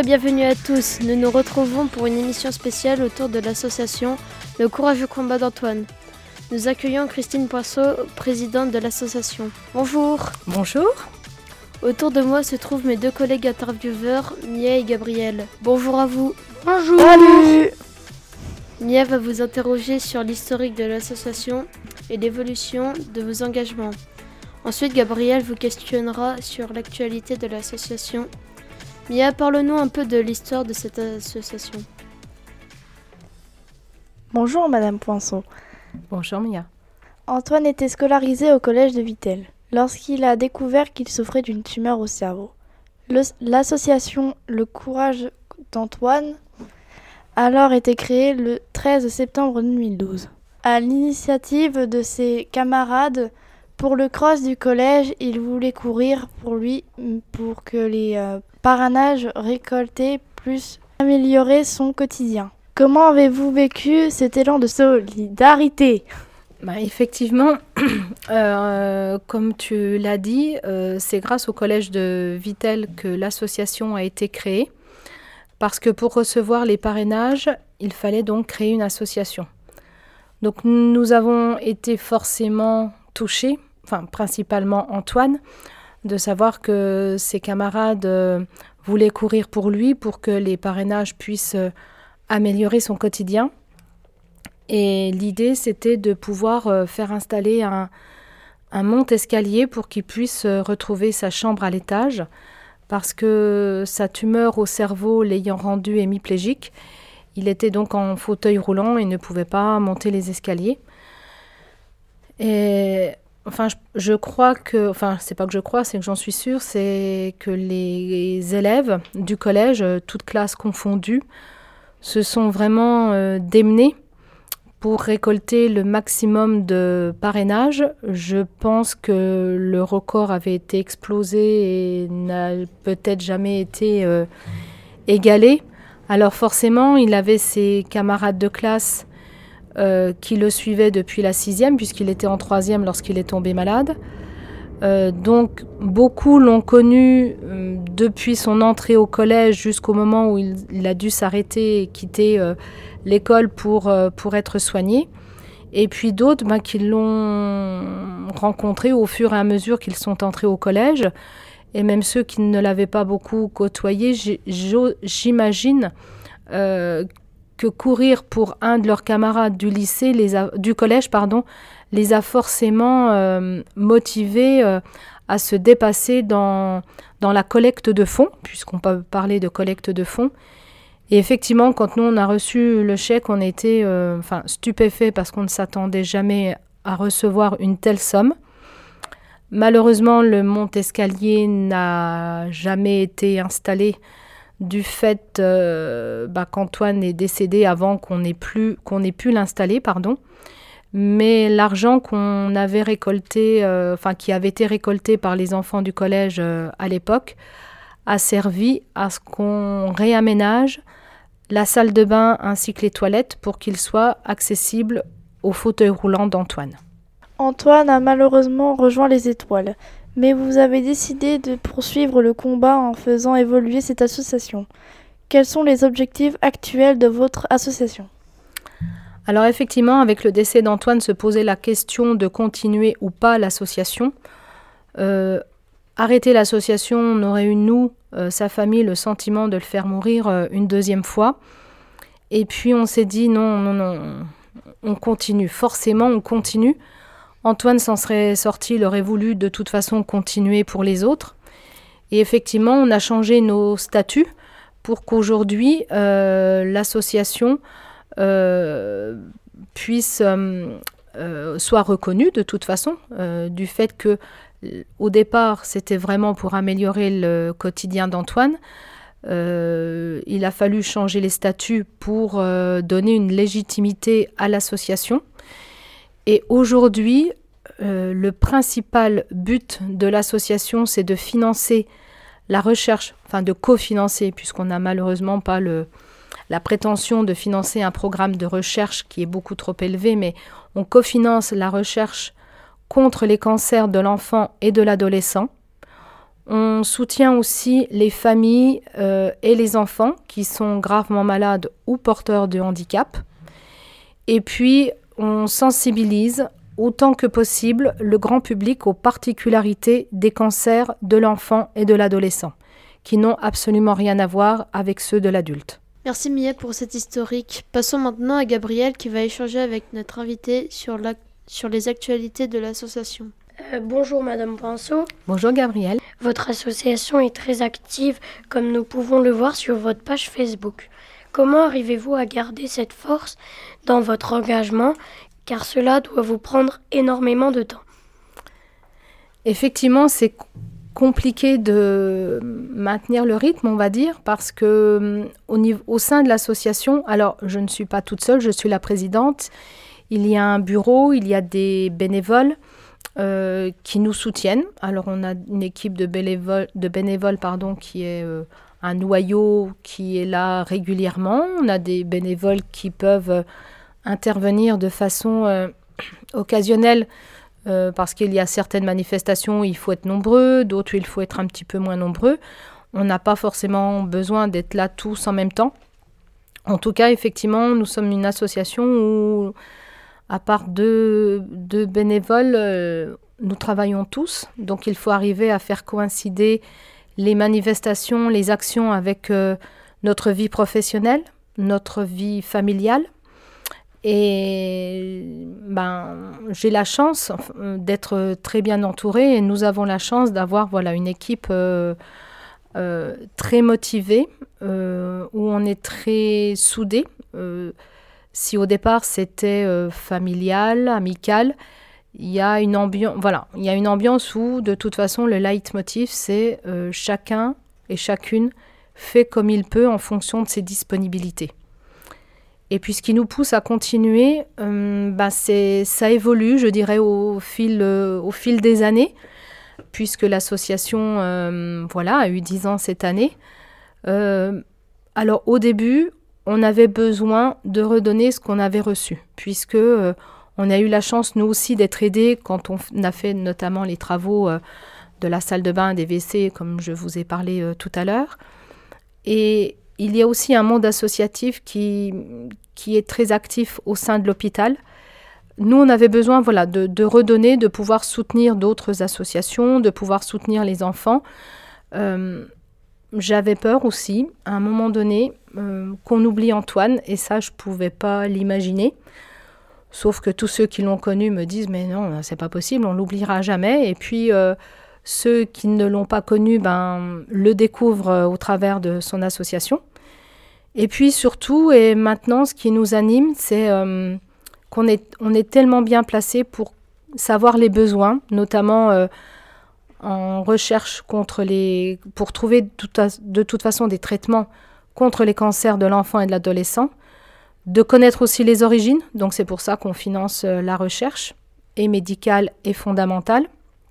et bienvenue à tous. Nous nous retrouvons pour une émission spéciale autour de l'association Le Courageux Combat d'Antoine. Nous accueillons Christine Poisseau, présidente de l'association. Bonjour. Bonjour. Autour de moi se trouvent mes deux collègues intervieweurs, Mia et Gabriel. Bonjour à vous. Bonjour. Salut. Mia va vous interroger sur l'historique de l'association et l'évolution de vos engagements. Ensuite, Gabriel vous questionnera sur l'actualité de l'association. Mia, parle-nous un peu de l'histoire de cette association. Bonjour Madame Poinçon. Bonjour Mia. Antoine était scolarisé au collège de Vittel lorsqu'il a découvert qu'il souffrait d'une tumeur au cerveau. L'association Le Courage d'Antoine a alors été créée le 13 septembre 2012. À l'initiative de ses camarades, pour le cross du collège, il voulait courir pour lui pour que les parrainages récoltés puissent améliorer son quotidien. Comment avez-vous vécu cet élan de solidarité ? Effectivement, comme tu l'as dit, c'est grâce au collège de Vittel que l'association a été créée. Parce que pour recevoir les parrainages, il fallait donc créer une association. Donc nous avons été forcément touchés, principalement Antoine, de savoir que ses camarades voulaient courir pour lui pour que les parrainages puissent améliorer son quotidien. Et l'idée, c'était de pouvoir faire installer un monte-escalier pour qu'il puisse retrouver sa chambre à l'étage, parce que sa tumeur au cerveau l'ayant rendu hémiplégique, il était donc en fauteuil roulant et ne pouvait pas monter les escaliers. Et je crois que, c'est pas que je crois, c'est que j'en suis sûre, c'est que les élèves du collège, toutes classes confondues, se sont vraiment démenés pour récolter le maximum de parrainage. Je pense que le record avait été explosé et n'a peut-être jamais été égalé. Alors forcément, il avait ses camarades de classe qui le suivaient depuis la 6e, puisqu'il était en 3e lorsqu'il est tombé malade. Donc beaucoup l'ont connu depuis son entrée au collège jusqu'au moment où il a dû s'arrêter et quitter l'école pour être soigné. Et puis d'autres qui l'ont rencontré au fur et à mesure qu'ils sont entrés au collège. Et même ceux qui ne l'avaient pas beaucoup côtoyé, j'imagine que courir pour un de leurs camarades du lycée, du collège, les a forcément motivés à se dépasser dans la collecte de fonds, puisqu'on peut parler de collecte de fonds. Et effectivement, quand nous, on a reçu le chèque, on était stupéfaits parce qu'on ne s'attendait jamais à recevoir une telle somme. Malheureusement, le monte-escalier n'a jamais été installé du fait qu'Antoine est décédé avant qu'on ait pu l'installer, Mais l'argent qu'on avait récolté, qui avait été récolté par les enfants du collège à l'époque, a servi à ce qu'on réaménage la salle de bain ainsi que les toilettes pour qu'ils soient accessibles au fauteuil roulant d'Antoine. Antoine a malheureusement rejoint les étoiles, mais vous avez décidé de poursuivre le combat en faisant évoluer cette association. Quels sont les objectifs actuels de votre association ? Alors effectivement, avec le décès d'Antoine, se posait la question de continuer ou pas l'association. Arrêter l'association, on aurait eu, sa famille, le sentiment de le faire mourir une deuxième fois. Et puis on s'est dit non, on continue. Forcément, on continue. Antoine s'en serait sorti, il aurait voulu de toute façon continuer pour les autres. Et effectivement, on a changé nos statuts pour qu'aujourd'hui, l'association soit reconnue de toute façon, du fait que au départ, c'était vraiment pour améliorer le quotidien d'Antoine. Il a fallu changer les statuts pour donner une légitimité à l'association. Et aujourd'hui, le principal but de l'association, c'est de financer la recherche, de cofinancer, puisqu'on n'a malheureusement pas la prétention de financer un programme de recherche qui est beaucoup trop élevé, mais on cofinance la recherche contre les cancers de l'enfant et de l'adolescent. On soutient aussi les familles et les enfants qui sont gravement malades ou porteurs de handicap. Et puis, on sensibilise autant que possible le grand public aux particularités des cancers de l'enfant et de l'adolescent, qui n'ont absolument rien à voir avec ceux de l'adulte. Merci Millet pour cet historique. Passons maintenant à Gabriel qui va échanger avec notre invité sur les actualités de l'association. Bonjour Madame Pinceau. Bonjour Gabriel. Votre association est très active comme nous pouvons le voir sur votre page Facebook. Comment arrivez-vous à garder cette force dans votre engagement car cela doit vous prendre énormément de temps? Effectivement, c'est compliqué de maintenir le rythme, on va dire, parce que au sein de l'association, alors je ne suis pas toute seule, je suis la présidente, il y a un bureau, il y a des bénévoles qui nous soutiennent. Alors on a une équipe de bénévoles qui est un noyau qui est là régulièrement. On a des bénévoles qui peuvent intervenir de façon occasionnelle parce qu'il y a certaines manifestations où il faut être nombreux, d'autres où il faut être un petit peu moins nombreux. On n'a pas forcément besoin d'être là tous en même temps. En tout cas, effectivement, nous sommes une association où, à part deux bénévoles, nous travaillons tous. Donc, il faut arriver à faire coïncider les manifestations, les actions avec notre vie professionnelle, notre vie familiale. Et j'ai la chance d'être très bien entourée et nous avons la chance d'avoir une équipe très motivée où on est très soudés. Si au départ c'était familial, amical, il y a une ambiance où de toute façon le leitmotiv c'est chacun et chacune fait comme il peut en fonction de ses disponibilités. Et puis ce qui nous pousse à continuer, ça évolue, je dirais, au fil des années, puisque l'association a eu 10 ans cette année. Alors au début, on avait besoin de redonner ce qu'on avait reçu, puisque on a eu la chance, nous aussi, d'être aidés quand on a fait notamment les travaux de la salle de bain, des WC, comme je vous ai parlé tout à l'heure. Et il y a aussi un monde associatif qui est très actif au sein de l'hôpital. Nous, on avait besoin de redonner, de pouvoir soutenir d'autres associations, de pouvoir soutenir les enfants. J'avais peur aussi, à un moment donné, qu'on oublie Antoine, et ça, je ne pouvais pas l'imaginer. Sauf que tous ceux qui l'ont connu me disent « Mais non, c'est pas possible, on l'oubliera jamais ». Et puis, ceux qui ne l'ont pas connu le découvrent au travers de son association. Et puis surtout, et maintenant, ce qui nous anime, c'est qu'on est tellement bien placé pour savoir les besoins, notamment en recherche pour trouver de toute façon des traitements contre les cancers de l'enfant et de l'adolescent, de connaître aussi les origines, donc c'est pour ça qu'on finance la recherche, et médicale et fondamentale.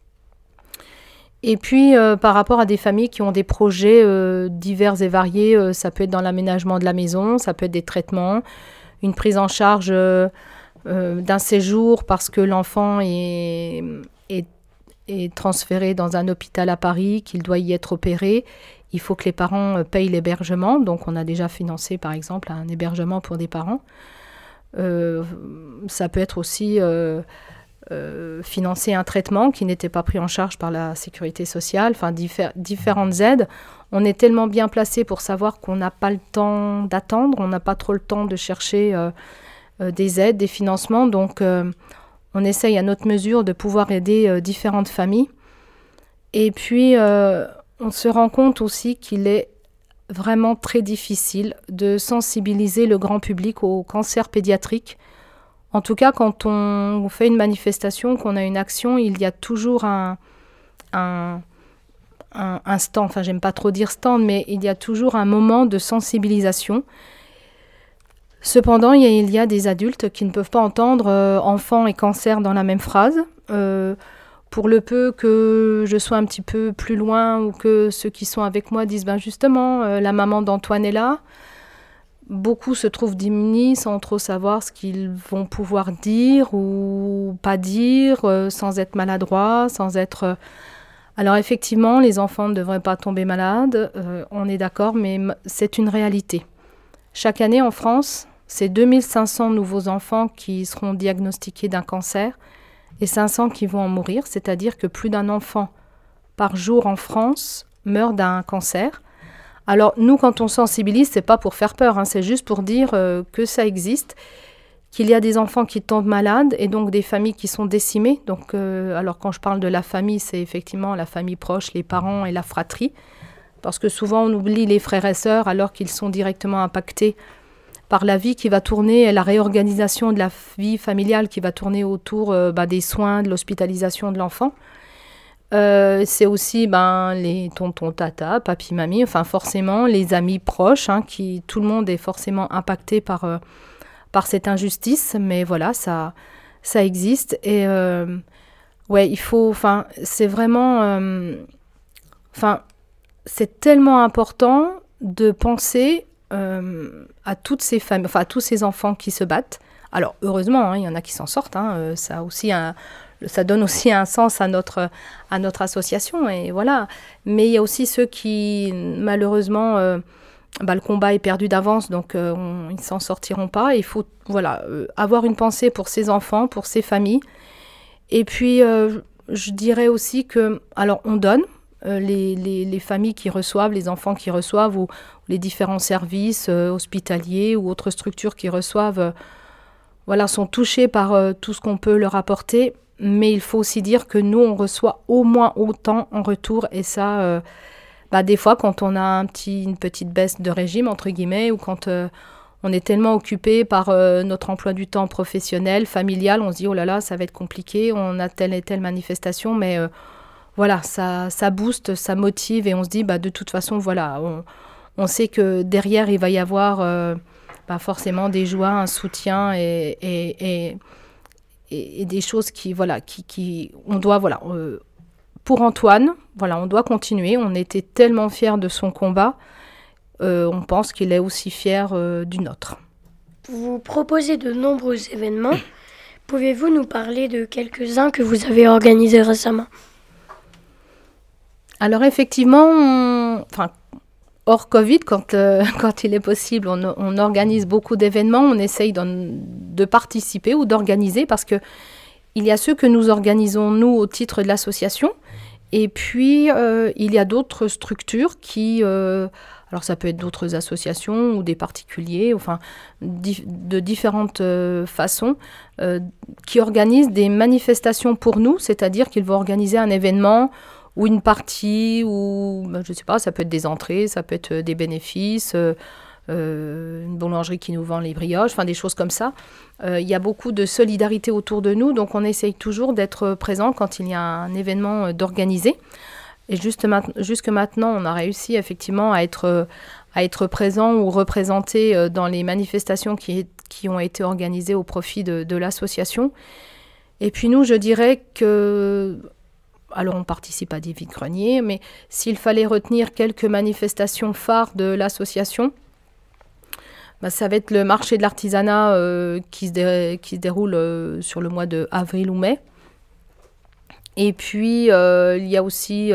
Et puis, par rapport à des familles qui ont des projets divers et variés, ça peut être dans l'aménagement de la maison, ça peut être des traitements, une prise en charge d'un séjour parce que l'enfant est transféré dans un hôpital à Paris, qu'il doit y être opéré. Il faut que les parents payent l'hébergement. Donc, on a déjà financé, par exemple, un hébergement pour des parents. Ça peut être aussi financer un traitement qui n'était pas pris en charge par la sécurité sociale, enfin différentes aides. On est tellement bien placé pour savoir qu'on n'a pas le temps d'attendre, on n'a pas trop le temps de chercher des aides, des financements. Donc, on essaye à notre mesure de pouvoir aider différentes familles. Et puis, on se rend compte aussi qu'il est vraiment très difficile de sensibiliser le grand public au cancer pédiatrique. En tout cas, quand on fait une manifestation, qu'on a une action, il y a toujours un stand, enfin j'aime pas trop dire stand, mais il y a toujours un moment de sensibilisation. Cependant, il y a des adultes qui ne peuvent pas entendre enfant et cancer dans la même phrase. Pour le peu que je sois un petit peu plus loin ou que ceux qui sont avec moi disent justement, la maman d'Antoine est là. Beaucoup se trouvent démunis sans trop savoir ce qu'ils vont pouvoir dire ou pas dire, sans être maladroits, sans être Alors effectivement, les enfants ne devraient pas tomber malades, on est d'accord, mais c'est une réalité. Chaque année en France, c'est 2500 nouveaux enfants qui seront diagnostiqués d'un cancer et 500 qui vont en mourir, c'est-à-dire que plus d'un enfant par jour en France meurt d'un cancer. Alors nous, quand on sensibilise, c'est pas pour faire peur, hein, c'est juste pour dire que ça existe, qu'il y a des enfants qui tombent malades et donc des familles qui sont décimées. Donc, alors quand je parle de la famille, c'est effectivement la famille proche, les parents et la fratrie, parce que souvent on oublie les frères et sœurs alors qu'ils sont directement impactés par la vie qui va tourner, et la réorganisation de la vie familiale qui va tourner autour des soins, de l'hospitalisation de l'enfant. C'est aussi les tontons, tata, papi, mamie, enfin forcément les amis proches, hein, tout le monde est forcément impacté par cette injustice, mais voilà, ça existe. Et il faut, c'est vraiment, c'est tellement important de penser à toutes ces familles, à tous ces enfants qui se battent. Alors heureusement, hein, il y en a qui s'en sortent, hein, ça donne aussi un sens à notre association, et voilà. Mais il y a aussi ceux qui, malheureusement, le combat est perdu d'avance, donc ils ne s'en sortiront pas. Il faut avoir une pensée pour ces enfants, pour ces familles. Et puis, je dirais aussi que, alors on donne, les familles qui reçoivent, les enfants qui reçoivent, ou les différents services hospitaliers ou autres structures qui reçoivent, sont touchés par tout ce qu'on peut leur apporter. Mais il faut aussi dire que nous, on reçoit au moins autant en retour. Et ça, des fois, quand on a une petite baisse de régime, entre guillemets, ou quand on est tellement occupé par notre emploi du temps professionnel, familial, on se dit, oh là là, ça va être compliqué, on a telle et telle manifestation, mais ça booste, ça motive, et on se dit, de toute façon, on sait que derrière, il va y avoir forcément des joies, un soutien et des choses qui on doit, pour Antoine, on doit continuer. On était tellement fiers de son combat, on pense qu'il est aussi fier du nôtre. Vous proposez de nombreux événements. Pouvez-vous nous parler de quelques-uns que vous avez organisés récemment ? Alors effectivement, hors Covid, quand il est possible, on organise beaucoup d'événements, on essaye de participer ou d'organiser, parce que il y a ceux que nous organisons, nous, au titre de l'association, et puis il y a d'autres structures qui, alors ça peut être d'autres associations ou des particuliers, de différentes façons, qui organisent des manifestations pour nous, c'est-à-dire qu'ils vont organiser un événement ou une partie, ou je ne sais pas, ça peut être des entrées, ça peut être des bénéfices, une boulangerie qui nous vend les brioches, des choses comme ça. Il y a beaucoup de solidarité autour de nous, donc on essaye toujours d'être présent quand il y a un événement d'organiser. Et jusque maintenant, on a réussi effectivement à être présent ou représenté dans les manifestations qui ont été organisées au profit de l'association. Et puis nous, je dirais que... Alors, on participe à des vides-greniers, mais s'il fallait retenir quelques manifestations phares de l'association, ça va être le marché de l'artisanat qui se déroule sur le mois de avril ou mai. Et puis, il y a aussi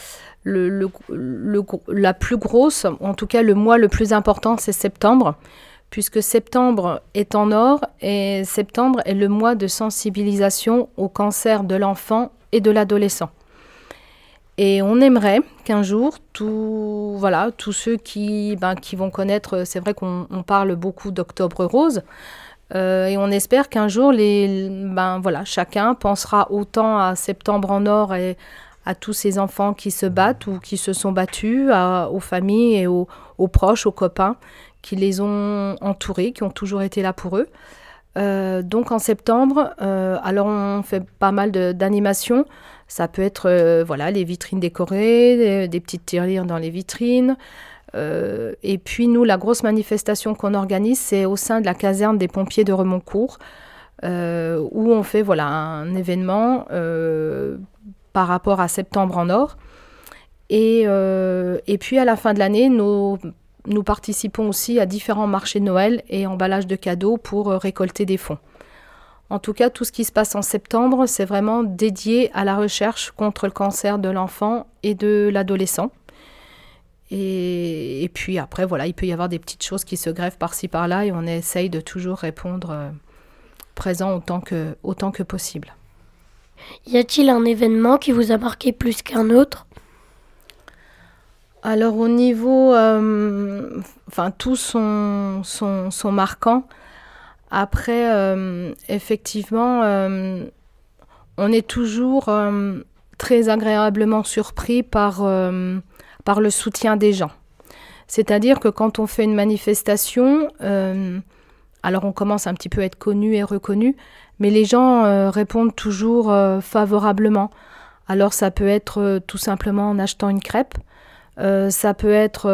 la plus grosse, en tout cas le mois le plus important, c'est septembre, puisque septembre est en or, et septembre est le mois de sensibilisation au cancer de l'enfant et de l'adolescent. Et on aimerait qu'un jour, tous ceux qui vont connaître, c'est vrai qu'on parle beaucoup d'Octobre Rose, et on espère qu'un jour, chacun pensera autant à Septembre en Or et à tous ces enfants qui se battent ou qui se sont battus, aux familles et aux proches, aux copains qui les ont entourés, qui ont toujours été là pour eux. Donc en septembre, alors on fait pas mal d'animations. Ça peut être les vitrines décorées, des petites tirelires dans les vitrines. Et puis nous, la grosse manifestation qu'on organise, c'est au sein de la caserne des pompiers de Remoncourt, où on fait un événement par rapport à Septembre en Or. Et puis à la fin de l'année, nous participons aussi à différents marchés de Noël et emballages de cadeaux pour récolter des fonds. En tout cas, tout ce qui se passe en septembre, c'est vraiment dédié à la recherche contre le cancer de l'enfant et de l'adolescent. Et puis après, voilà, il peut y avoir des petites choses qui se greffent par-ci, par-là, et on essaye de toujours répondre présent autant que possible. Y a-t-il un événement qui vous a marqué plus qu'un autre ? Alors au niveau, tous sont marquants. Après, effectivement, on est toujours très agréablement surpris par le soutien des gens. C'est-à-dire que quand on fait une manifestation, alors on commence un petit peu à être connu et reconnu, mais les gens répondent toujours favorablement. Alors ça peut être tout simplement en achetant une crêpe, ça peut être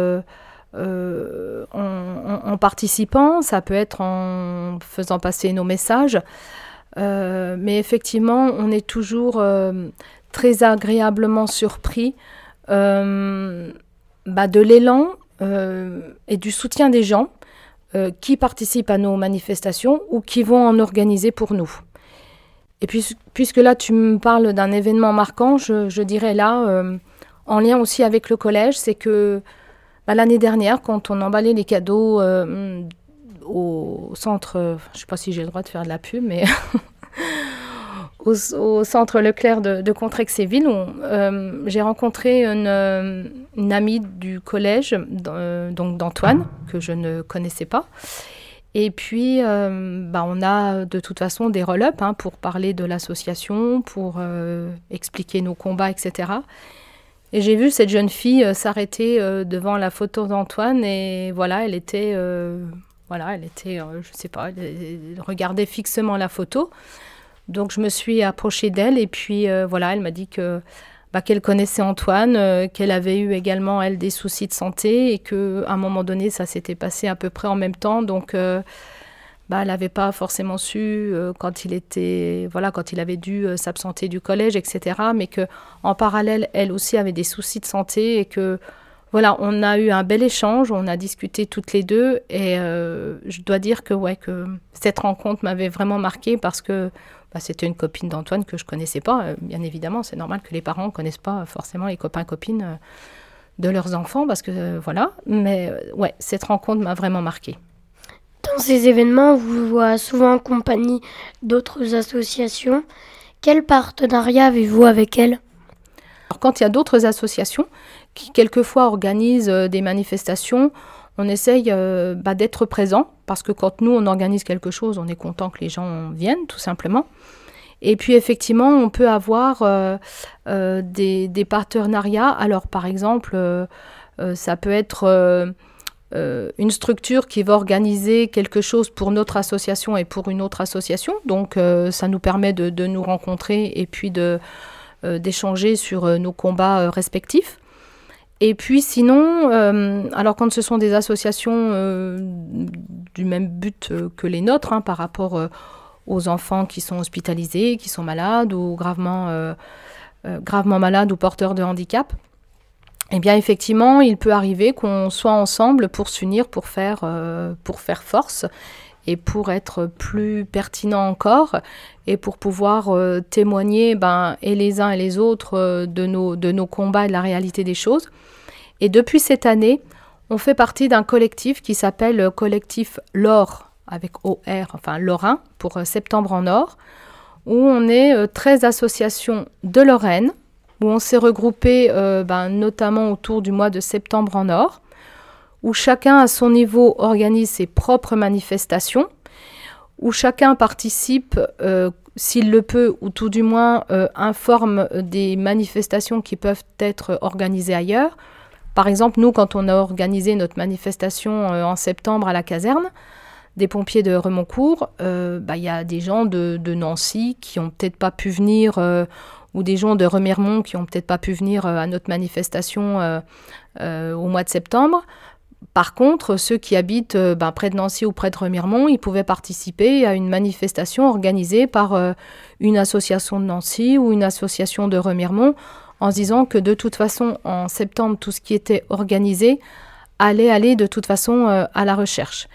en participant, ça peut être en faisant passer nos messages, mais effectivement on est toujours très agréablement surpris de l'élan et du soutien des gens qui participent à nos manifestations ou qui vont en organiser pour nous. Et puis, puisque là tu me parles d'un événement marquant, je dirais là, en lien aussi avec le collège, c'est que l'année dernière, quand on emballait les cadeaux au centre, je ne sais pas si j'ai le droit de faire de la pub, mais au centre Leclerc de Contrexéville, j'ai rencontré une amie du collège, donc d'Antoine, que je ne connaissais pas. Et puis, on a de toute façon des roll-up pour parler de l'association, pour expliquer nos combats, etc. Et j'ai vu cette jeune fille s'arrêter devant la photo d'Antoine et voilà, elle était, je sais pas, elle regardait fixement la photo. Donc je me suis approchée d'elle et puis elle m'a dit qu'elle connaissait Antoine, qu'elle avait eu également, elle, des soucis de santé et qu'à un moment donné, ça s'était passé à peu près en même temps. Donc elle n'avait pas forcément su quand il avait dû s'absenter du collège, etc. Mais qu'en parallèle, elle aussi avait des soucis de santé et que, voilà, on a eu un bel échange, on a discuté toutes les deux et je dois dire que cette rencontre m'avait vraiment marquée parce que c'était une copine d'Antoine que je ne connaissais pas. Bien évidemment, c'est normal que les parents ne connaissent pas forcément les copains-copines de leurs enfants parce que, voilà. Mais cette rencontre m'a vraiment marquée. Dans ces événements, on vous voit souvent en compagnie d'autres associations. Quel partenariat avez-vous avec elles ? Alors, quand il y a d'autres associations qui, quelquefois, organisent des manifestations, on essaye d'être présent parce que quand nous, on organise quelque chose, on est content que les gens viennent, tout simplement. Et puis, effectivement, on peut avoir des partenariats. Alors, par exemple, ça peut être une structure qui va organiser quelque chose pour notre association et pour une autre association. Donc, ça nous permet de nous rencontrer et puis d'échanger sur nos combats respectifs. Et puis sinon, alors quand ce sont des associations du même but que les nôtres, par rapport aux enfants qui sont hospitalisés, qui sont malades ou gravement malades ou porteurs de handicap, eh bien effectivement, il peut arriver qu'on soit ensemble pour s'unir, pour faire force et pour être plus pertinent encore et pour pouvoir témoigner et les uns et les autres de nos combats et de la réalité des choses. Et depuis cette année, on fait partie d'un collectif qui s'appelle Collectif l'Or, avec OR, enfin Lorrain, pour Septembre en Or, où on est 13 associations de Lorraine, où on s'est regroupé notamment autour du mois de Septembre en Or, où chacun à son niveau organise ses propres manifestations, où chacun participe, s'il le peut, ou tout du moins informe des manifestations qui peuvent être organisées ailleurs. Par exemple, nous, quand on a organisé notre manifestation en septembre à la caserne des pompiers de Remoncourt, y a des gens de Nancy qui n'ont peut-être pas pu venir, ou des gens de Remiremont qui n'ont peut-être pas pu venir à notre manifestation au mois de septembre. Par contre, ceux qui habitent près de Nancy ou près de Remiremont, ils pouvaient participer à une manifestation organisée par une association de Nancy ou une association de Remiremont, en se disant que de toute façon, en septembre, tout ce qui était organisé allait aller de toute façon à la recherche.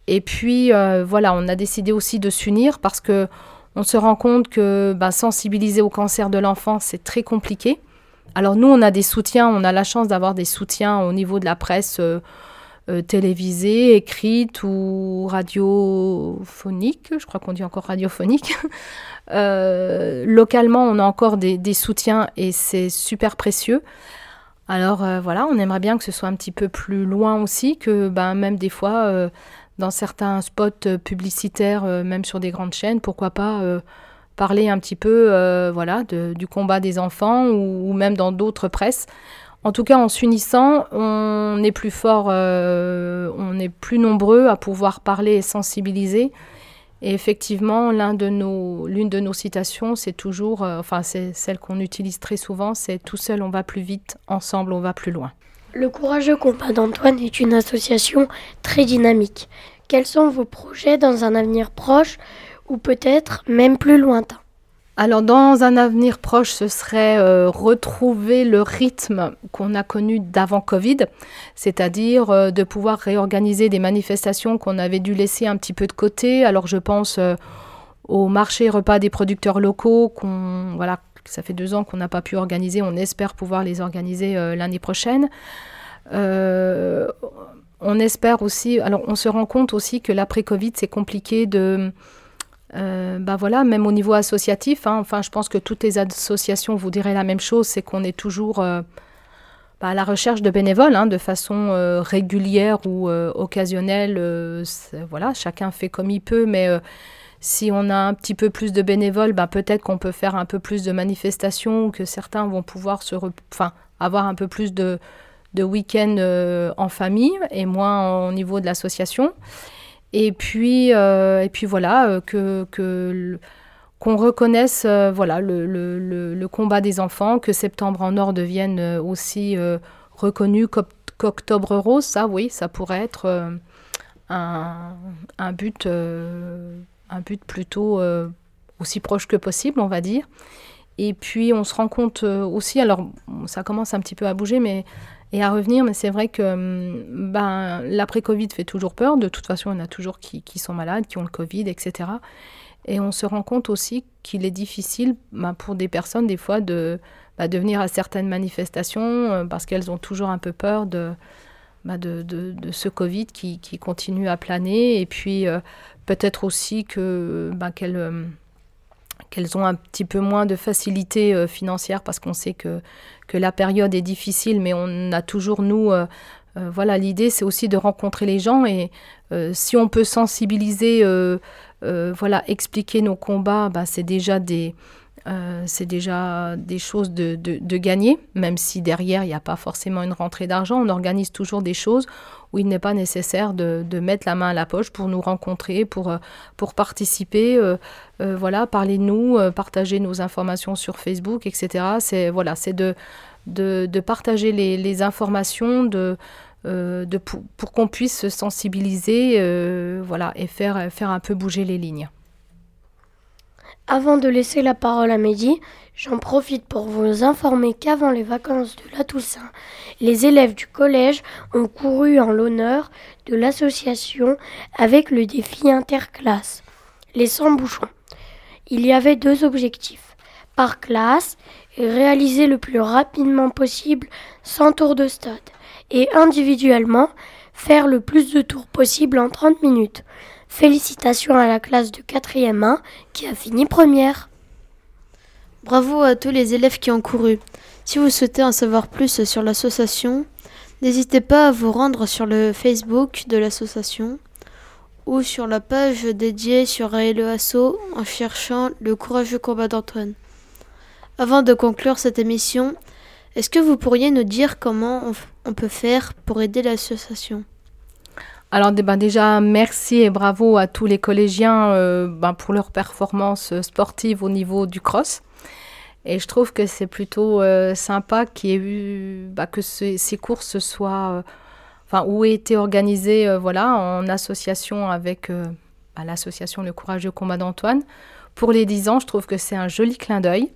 Et puis, on a décidé aussi de s'unir parce que on se rend compte que sensibiliser au cancer de l'enfant, c'est très compliqué. Alors nous, on a des soutiens, on a la chance d'avoir des soutiens au niveau de la presse télévisée, écrite ou radiophonique. Je crois qu'on dit encore radiophonique. Localement, on a encore des soutiens et c'est super précieux. Alors on aimerait bien que ce soit un petit peu plus loin aussi, que même des fois, dans certains spots publicitaires, même sur des grandes chaînes, pourquoi pas parler un petit peu du combat des enfants ou même dans d'autres presses. En tout cas, en s'unissant, on est plus fort, on est plus nombreux à pouvoir parler et sensibiliser. Et effectivement, l'une de nos citations, c'est toujours, c'est celle qu'on utilise très souvent, c'est « Tout seul, on va plus vite, ensemble, on va plus loin ». Le Courageux Combat d'Antoine est une association très dynamique. Quels sont vos projets dans un avenir proche ou peut-être même plus lointain ? Alors, dans un avenir proche, ce serait retrouver le rythme qu'on a connu d'avant Covid, c'est-à-dire de pouvoir réorganiser des manifestations qu'on avait dû laisser un petit peu de côté. Alors, je pense au marché repas des producteurs locaux, ça fait 2 ans qu'on n'a pas pu organiser. On espère pouvoir les organiser l'année prochaine. On espère aussi, alors on se rend compte aussi que l'après-Covid, c'est compliqué de... même au niveau associatif, je pense que toutes les associations vous diraient la même chose, c'est qu'on est toujours à la recherche de bénévoles, de façon régulière ou occasionnelle. Chacun fait comme il peut, mais si on a un petit peu plus de bénévoles, peut-être qu'on peut faire un peu plus de manifestations, que certains vont pouvoir avoir un peu plus de week-ends en famille et moins au niveau de l'association. Et puis qu'on reconnaisse le combat des enfants, que Septembre en Or devienne aussi reconnu qu'Octobre Rose. Ça, oui, ça pourrait être un but plutôt aussi proche que possible, on va dire. Et puis, on se rend compte aussi, alors ça commence un petit peu à bouger et à revenir, mais c'est vrai que l'après-Covid fait toujours peur. De toute façon, il y en a toujours qui sont malades, qui ont le Covid, etc. Et on se rend compte aussi qu'il est difficile pour des personnes, des fois, de venir à certaines manifestations parce qu'elles ont toujours un peu peur de ce Covid qui continue à planer. Et puis, peut-être aussi qu'elles ont un petit peu moins de facilité financière parce qu'on sait que la période est difficile, mais on a toujours, nous, l'idée, c'est aussi de rencontrer les gens et si on peut sensibiliser, expliquer nos combats, c'est déjà des choses de gagner, même si derrière, il n'y a pas forcément une rentrée d'argent. On organise toujours des choses où il n'est pas nécessaire de mettre la main à la poche pour nous rencontrer, pour participer, parler de nous, partager nos informations sur Facebook, etc. C'est de partager les informations, pour qu'on puisse se sensibiliser et faire un peu bouger les lignes. Avant de laisser la parole à Mehdi, j'en profite pour vous informer qu'avant les vacances de la Toussaint, les élèves du collège ont couru en l'honneur de l'association avec le défi interclasse, les 100 bouchons. Il y avait 2 objectifs. Par classe, réaliser le plus rapidement possible 100 tours de stade et individuellement, faire le plus de tours possible en 30 minutes. Félicitations à la classe de 4e 1 qui a fini première. Bravo à tous les élèves qui ont couru. Si vous souhaitez en savoir plus sur l'association, n'hésitez pas à vous rendre sur le Facebook de l'association ou sur la page dédiée sur le Asso en cherchant le Courageux Combat d'Antoine. Avant de conclure cette émission, est-ce que vous pourriez nous dire comment on peut faire pour aider l'association ? Alors déjà, merci et bravo à tous les collégiens pour leur performance sportive au niveau du cross. Et je trouve que c'est plutôt sympa qu'il y ait eu, que ces courses soient, ou aient été organisées en association avec l'association Le Courageux Combat d'Antoine. Pour les 10 ans, je trouve que c'est un joli clin d'œil.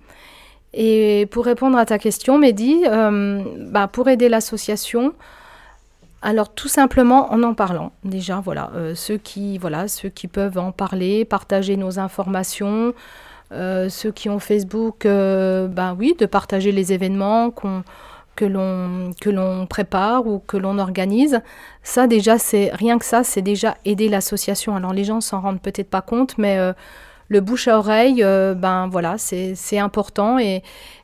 Et pour répondre à ta question, Mehdi, pour aider l'association, Alors tout simplement en parlant. Déjà, ceux qui peuvent en parler, partager nos informations, ceux qui ont Facebook, de partager les événements que l'on prépare ou que l'on organise. Ça déjà, c'est déjà aider l'association. Alors les gens s'en rendent peut-être pas compte, mais le bouche à oreille, c'est important et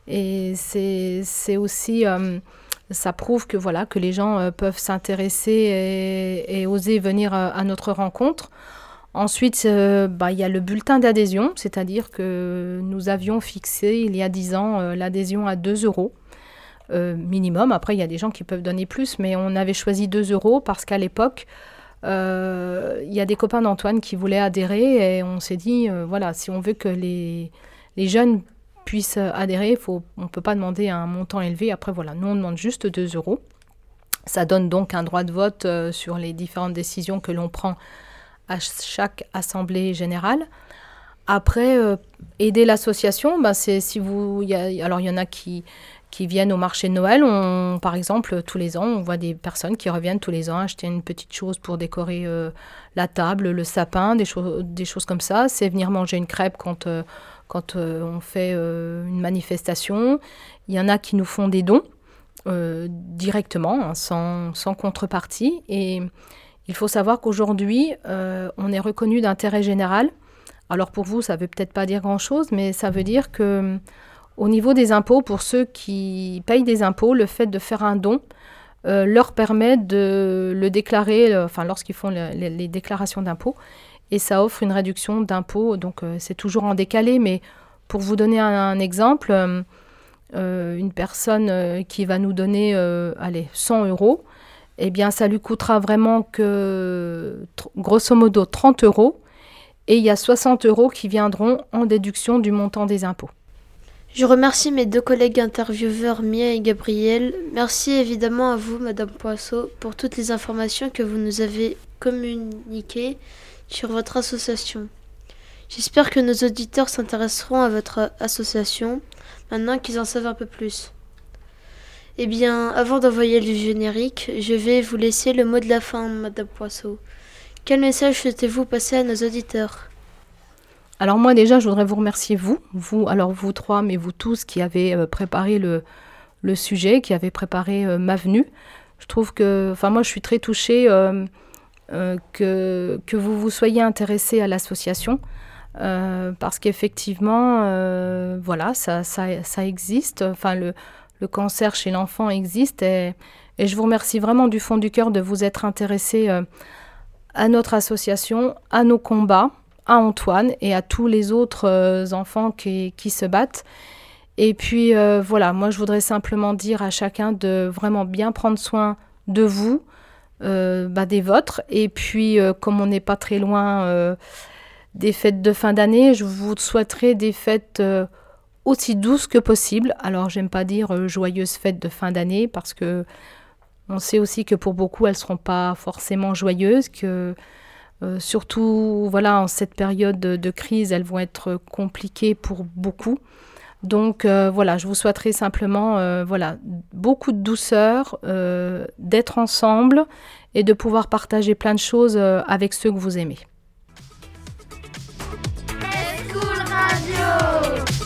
c'est aussi ça prouve que les gens peuvent s'intéresser et oser venir à notre rencontre. Ensuite, il y a le bulletin d'adhésion, c'est-à-dire que nous avions fixé il y a 10 ans l'adhésion à 2 € minimum. Après, il y a des gens qui peuvent donner plus, mais on avait choisi 2 € parce qu'à l'époque, il y a des copains d'Antoine qui voulaient adhérer et on s'est dit, si on veut que les jeunes puissent adhérer, on ne peut pas demander un montant élevé. Après, nous, on demande juste 2 €. Ça donne donc un droit de vote sur les différentes décisions que l'on prend à chaque assemblée générale. Après, aider l'association, c'est si vous... il y en a qui viennent au marché de Noël. Par exemple, tous les ans, on voit des personnes qui reviennent tous les ans acheter une petite chose pour décorer la table, le sapin, des choses comme ça. C'est venir manger une crêpe quand on fait une manifestation. Il y en a qui nous font des dons directement, sans contrepartie. Et il faut savoir qu'aujourd'hui, on est reconnu d'intérêt général. Alors pour vous, ça ne veut peut-être pas dire grand-chose, mais ça veut dire que au niveau des impôts, pour ceux qui payent des impôts, le fait de faire un don leur permet de le déclarer, lorsqu'ils font les déclarations d'impôts, et ça offre une réduction d'impôts. Donc c'est toujours en décalé, mais pour vous donner un exemple, une personne qui va nous donner 100 €, eh bien ça lui coûtera vraiment que grosso modo 30 €, et il y a 60 € qui viendront en déduction du montant des impôts. Je remercie mes 2 collègues intervieweurs, Mia et Gabriel. Merci évidemment à vous, Madame Poisseau, pour toutes les informations que vous nous avez communiquées sur votre association. J'espère que nos auditeurs s'intéresseront à votre association, maintenant qu'ils en savent un peu plus. Eh bien, avant d'envoyer le générique, je vais vous laisser le mot de la fin, Madame Poisseau. Quel message souhaitez-vous passer à nos auditeurs ? Alors moi déjà, je voudrais vous remercier, vous 3, mais vous tous qui avez préparé le sujet, qui avez préparé ma venue. Je trouve moi je suis très touchée que vous soyez intéressés à l'association, parce qu'effectivement, ça existe. Le cancer chez l'enfant existe et je vous remercie vraiment du fond du cœur de vous être intéressés à notre association, à nos combats, à Antoine et à tous les autres enfants qui se battent. Et puis moi je voudrais simplement dire à chacun de vraiment bien prendre soin de vous, des vôtres. Et puis comme on n'est pas très loin des fêtes de fin d'année, je vous souhaiterais des fêtes aussi douces que possible. Alors j'aime pas dire joyeuses fêtes de fin d'année, parce que on sait aussi que pour beaucoup elles seront pas forcément joyeuses, que surtout en cette période de crise, elles vont être compliquées pour beaucoup. Donc je vous souhaiterais simplement beaucoup de douceur, d'être ensemble et de pouvoir partager plein de choses avec ceux que vous aimez. School Radio.